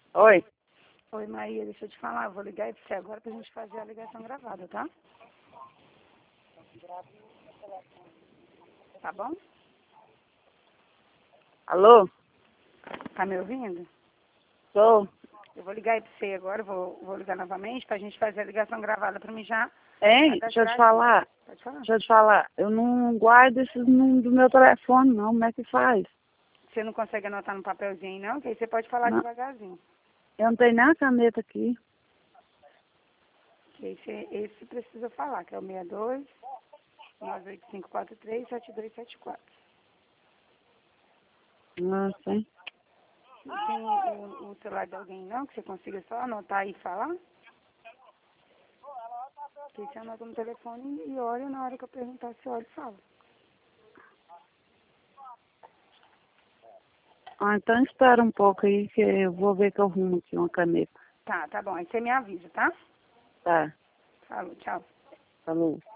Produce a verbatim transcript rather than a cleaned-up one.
Oi. Oi, Maria, deixa eu te falar, eu vou ligar aí pra você agora pra gente fazer a ligação gravada, tá? Tá bom? Alô? Tá me ouvindo? Tô. Eu vou ligar aí pra você agora, vou, vou ligar novamente pra gente fazer a ligação gravada pra mim já. Hein? Deixa eu te falar. Pode falar. Deixa eu te falar. Eu não guardo esses números do meu telefone, não. Como é que faz? Você não consegue anotar no papelzinho, não? Que aí você pode falar Não. devagarzinho. Eu não tenho nem a caneta aqui. Que esse, esse precisa falar, que é o seis dois, nove oito cinco quatro três, sete dois sete quatro. Não sei. Não tem o, o celular de alguém, não? Que você consiga só anotar e falar? Que você anota no telefone e olha na hora que eu perguntar, você olha e fala. Ah, então espera um pouco aí que eu vou ver que eu arrumo aqui uma caneta. Tá, tá bom. Aí você me avisa, tá? Tá. Falou, tchau. Falou.